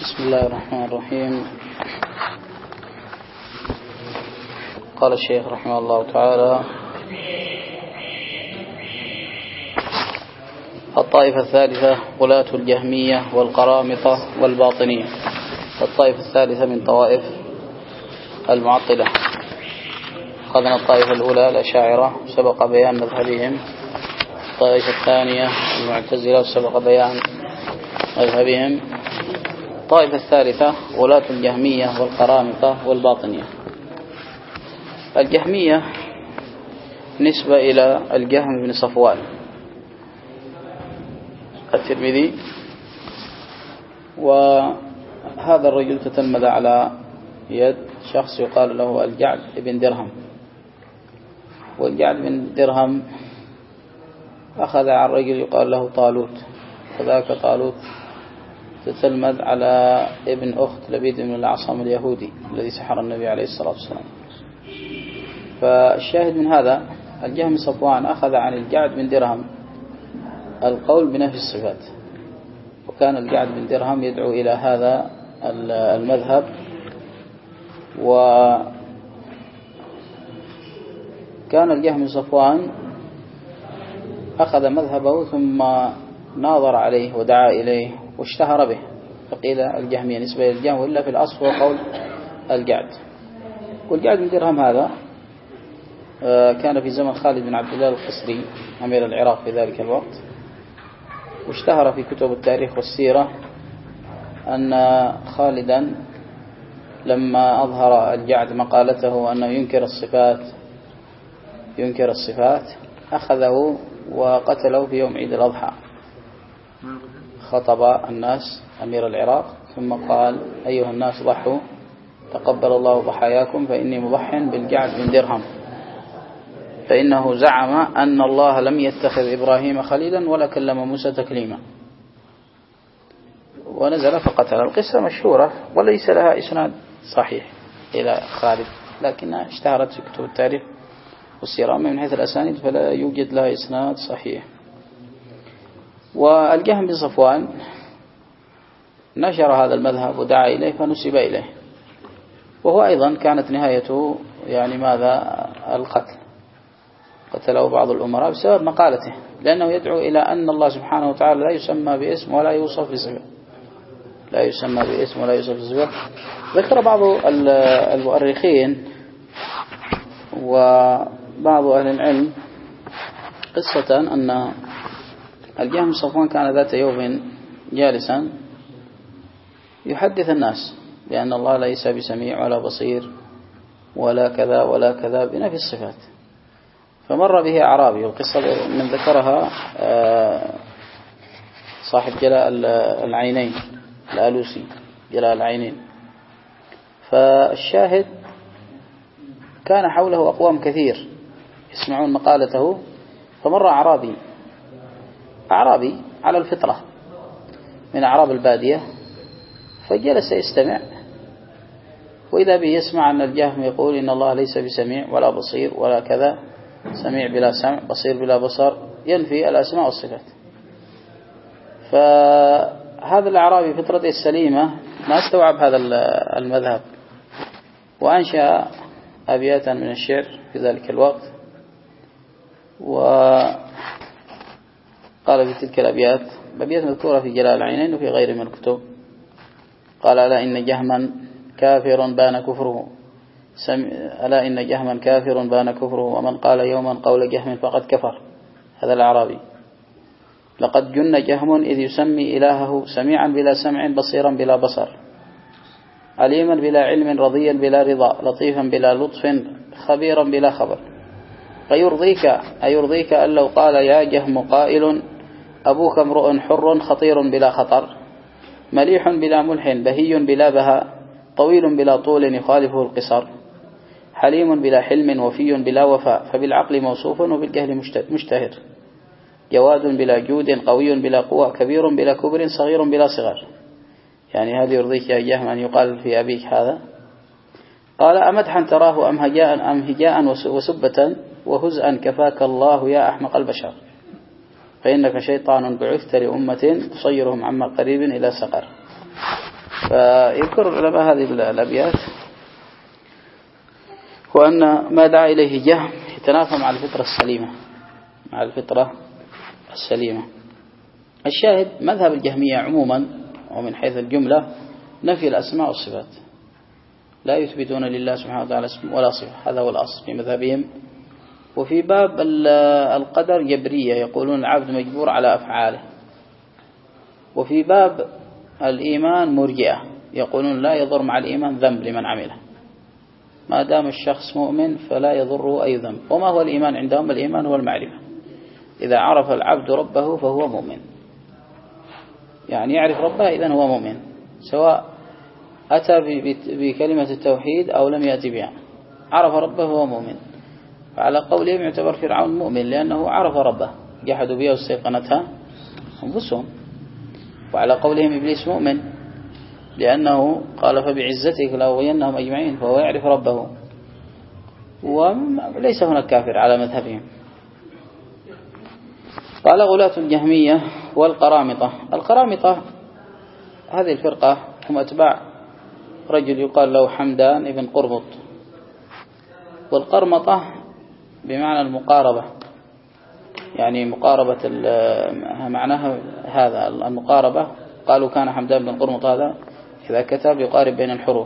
بسم الله الرحمن الرحيم. قال الشيخ رحمه الله تعالى: الطائفة الثالثة غلاة الجهمية والقرامطة والباطنية. الطائفة الثالثة من طوائف المعطلة. أخذنا الطائفة الأولى الأشاعرة سبق بيان مذهبهم. الطائفة الثانية المعتزلة سبق بيان مذهبهم. الطائفة الثالثة غلاة الجهمية والقرامطة والباطنية. الجهمية نسبة إلى الجهم بن صفوان الترمذي، وهذا الرجل تتلمذ على يد شخص يقال له الجعد بن درهم. والجعد بن درهم أخذ عن رجل يقال له طالوت، وذاك طالوت تتلمذ على ابن أخت لبيد بن الأعصم اليهودي الذي سحر النبي عليه الصلاة والسلام. فالشاهد من هذا الجهم صفوان أخذ عن الجعد بن درهم القول بنفي الصفات، وكان الجعد بن درهم يدعو إلى هذا المذهب، وكان الجهم صفوان أخذ مذهبه ثم ناظر عليه ودعا إليه واشتهر به، فقيل الجهمية نسبة إلى الجهم، وإلا في الأصل هو قول الجعد. والجعد بن درهم هذا كان في زمن خالد بن عبد الله القسري أمير العراق في ذلك الوقت، واشتهر في كتب التاريخ والسيرة أن خالدا لما أظهر الجعد مقالته أنه ينكر الصفات أخذه وقتله في يوم عيد الأضحى. خطب الناس أمير العراق ثم قال: أيها الناس ضحوا، تقبل الله ضحاياكم، فإني مضح بالجعد بن درهم، فإنه زعم أن الله لم يتخذ إبراهيم خليلا ولا كلم موسى تكليما. ونزل فقتل. القصة مشهورة وليس لها إسناد صحيح إلى خالد، لكنها اشتهرت في كتب التاريخ والسيرة. من حيث الأسانيد فلا يوجد لها إسناد صحيح. والجهم بن صفوان نشر هذا المذهب ودعا إليه فنسب إليه، وهو أيضا كانت نهايته ماذا؟ القتل. قتله بعض الأمراء بسبب مقالته، لأنه يدعو إلى أن الله سبحانه وتعالى لا يسمى باسم ولا يوصف بصفة. ذكر بعض المؤرخين وبعض أهل العلم قصة أن الجهم صفوان كان ذات يوم جالسا يحدث الناس بأن الله ليس بسميع ولا بصير ولا كذا ولا كذا بنفي الصفات. فمر به أعرابي، والقصة من ذكرها صاحب جلاء العينين الآلوسي، جلاء العينين. فالشاهد كان حوله أقوام كثير يسمعون مقالته، فمر أعرابي على الفطرة من أعراب البادية، فجلس يستمع، وإذا به يسمع أن الجهم يقول إن الله ليس بسميع ولا بصير ولا كذا، سميع بلا سمع، بصير بلا بصر، ينفي الأسماء والصفات. فهذا الأعرابي فطرته السليمة ما استوعب هذا المذهب، وأنشأ أبياتا من الشعر في ذلك الوقت، وقال في تلك الأبيات مذكورة في جلاء العينين وفي غير من الكتب. قال: ألا إن جهما كافر بان كفره ومن قال يوما قول جهم فقد كفر. هذا الأعرابي: لقد جن جهم إذ يسمي إلهه سميعا بلا سمع، بصيرا بلا بصر، عليما بلا علم، رضيا بلا رضا، لطيفا بلا لطف، خبيرا بلا خبر. أيرضيك أن لو قال يا جهم قائل أبوك امرؤ حر خطير بلا خطر، مليح بلا ملح، بهي بلا بهاء، طويل بلا طول يخالفه القصر، حليم بلا حلم، وفي بلا وفاء، فبالعقل موصوف وبالجهل مشتهر، جواد بلا جود، قوي بلا قوة، كبير بلا كبر، صغير بلا صغر. هل يرضيك يا جهم أن يقال في أبيك هذا؟ قال: أمدحا تراه أم هجاء وسبة وهزءا كفاك الله يا أحمق البشر، فإنك شيطان بعثت لأمة تصيرهم عما قريب إلى سقر. فيذكر العلماء هذه الأبيات، وأن ما دعا إليه جهم يتنافى مع الفطرة السليمة، مع الفطرة السليمة. الشاهد مذهب الجهمية عموما ومن حيث الجملة نفي الأسماء والصفات، لا يثبتون لله سبحانه وتعالى اسم ولا صفة، هذا هو الأصل في مذهبهم. وفي باب القدر جبرية يقولون العبد مجبور على أفعاله. وفي باب الإيمان مرجئة يقولون لا يضر مع الإيمان ذنب لمن عمله، ما دام الشخص مؤمن فلا يضره أي ذنب. وما هو الإيمان عندهم؟ الإيمان هو المعرفة، إذا عرف العبد ربه فهو مؤمن، يعني يعرف ربه إذن هو مؤمن، سواء أتى بكلمة التوحيد أو لم يأتي بها، عرف ربه فهو مؤمن. فعلى قولهم يعتبر فرعون مؤمن لأنه عرف ربه، جحدوا بها واستيقنتها أنفسهم. وعلى قولهم إبليس مؤمن لأنه قال فبعزتك لأغوينهم أجمعين، فهو يعرف ربه، وليس هناك كافر على مذهبهم. قال غلاة الجهمية والقرامطة. القرامطة هذه الفرقة هم أتباع رجل يقال له حمدان ابن قرمط، والقرمطة بمعنى المقاربة، يعني مقاربة معناها هذا المقاربة. قالوا كان حمدان بن قرمط هذا إذا كتب يقارب بين الحروف،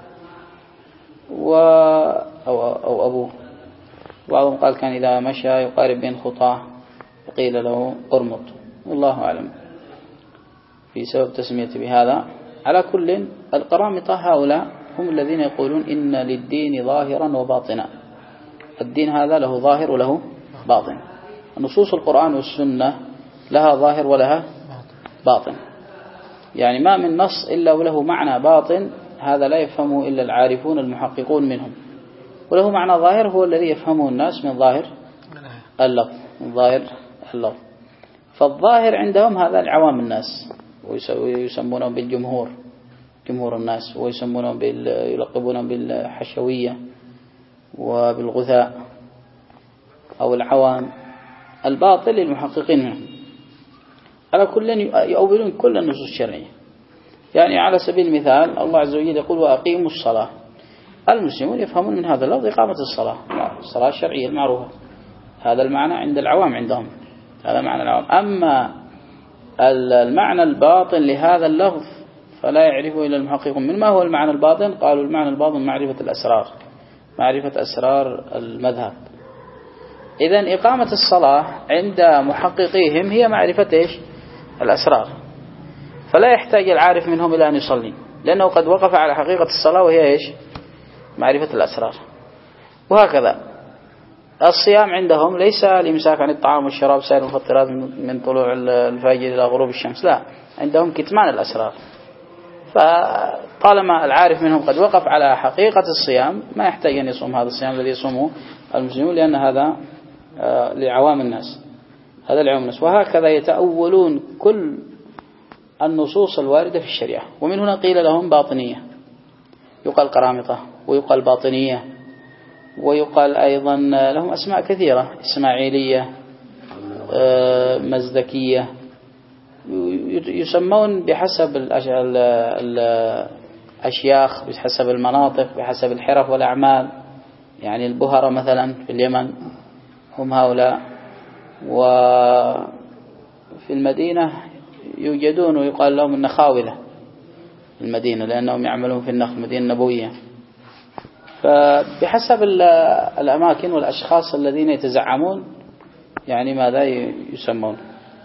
أو أبوه. بعضهم قال كان إذا مشى يقارب بين خطاه قيل له قرمط، والله أعلم في سبب تسمية بهذا. على كل القرامطة هؤلاء هم الذين يقولون إن للدين ظاهرا وباطنا، الدين هذا له ظاهر وله باطن. نصوص القرآن والسنة لها ظاهر ولها باطن، يعني ما من نص إلا وله معنى باطن، هذا لا يفهمه إلا العارفون المحققون منهم. وله معنى ظاهر هو الذي يفهمه الناس من ظاهر اللفظ، من ظاهر اللفظ. فالظاهر عندهم هذا العوام الناس، ويسمونهم بالجمهور، جمهور الناس، ويسمونهم يلقبونهم بالحشوية وبالغثاء أو العوام. الباطل للمحققين منهم. على كل يؤولون كل النصوص الشرعية، يعني على سبيل المثال الله عز وجل يقول وأقيموا الصلاة، المسلمون يفهمون من هذا اللفظ إقامة الصلاة، الصلاة الشرعية المعروفة، هذا المعنى عند العوام عندهم، هذا معنى العوام. أما المعنى الباطن لهذا اللفظ فلا يعرفه إلا المحققون. من ما هو المعنى الباطن؟ قالوا المعنى الباطن معرفة الأسرار، معرفة أسرار المذهب. إذن إقامة الصلاة عند محققيهم هي معرفة إيش؟ الأسرار، فلا يحتاج العارف منهم إلى أن يصلي، لأنه قد وقف على حقيقة الصلاة وهي إيش؟ معرفة الأسرار. وهكذا الصيام عندهم ليس الإمساك عن الطعام والشراب سائر المفطرات من طلوع الفجر إلى غروب الشمس، لا، عندهم كتمان الأسرار. فطالما العارف منهم قد وقف على حقيقة الصيام ما يحتاج أن يصوم هذا الصيام الذي يصومه المسلمون، لأن هذا لعوام الناس، هذا لعوام الناس. وهكذا يتأولون كل النصوص الواردة في الشريعة. ومن هنا قيل لهم باطنية، يقال قرامطة ويقال باطنية، ويقال أيضا لهم أسماء كثيرة، إسماعيلية، مزدكية، يسمون بحسب الأشياخ، بحسب المناطق، بحسب الحرف والأعمال. يعني البهرة مثلا في اليمن هم هؤلاء، وفي المدينة يوجدون ويقال لهم النخاولة المدينة، لأنهم يعملون في النخل، المدينة النبوية. فبحسب الأماكن والأشخاص الذين يتزعمون يعني ماذا يسمون.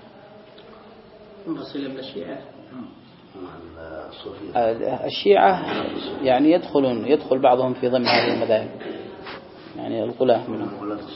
الشيعة يعني يدخل بعضهم في ضمن هذه المذاهب، يعني الغلاة منهم.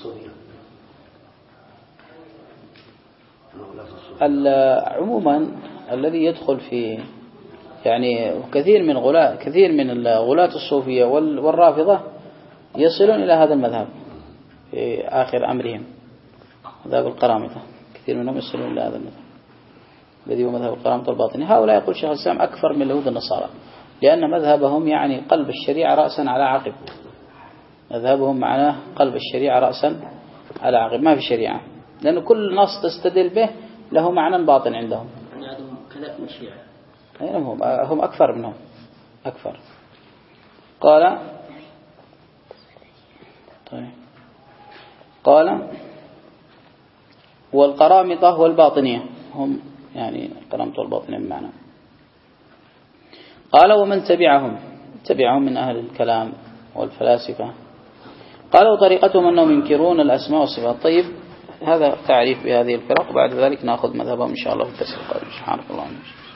عموما الذي يدخل في يعني كثير من الغلاة الصوفية والرافضة يصلون إلى هذا المذهب في آخر أمرهم، مذهب القرامطة، كثير منهم يصلون إلى هذا المذهب الذي هو مذهب القرامطة الباطني. هؤلاء يقول شيخ الإسلام أكثر من اليهود النصارى، لأن مذهبهم يعني قلب الشريعة رأسا على عقب، مذهبهم معناه قلب الشريعة رأسا على عقب، ما في شريعة، لأن كل نص تستدل به له معنى باطن عندهم. يعني عندهم كذلك من الشيعة هم أكثر منهم أكثر. قال طيب قال والقرامطة والباطنية هم يعني القرامطة والباطنية بمعنى. قال ومن تبعهم من أهل الكلام والفلاسفة. قالوا طريقتهم أنهم ينكرون الأسماء والصفات. طيب هذا تعريف بهذه الفرق، بعد ذلك نأخذ مذهبهم إن شاء الله في الدرس القادم. سبحانك اللهم وبحمدك.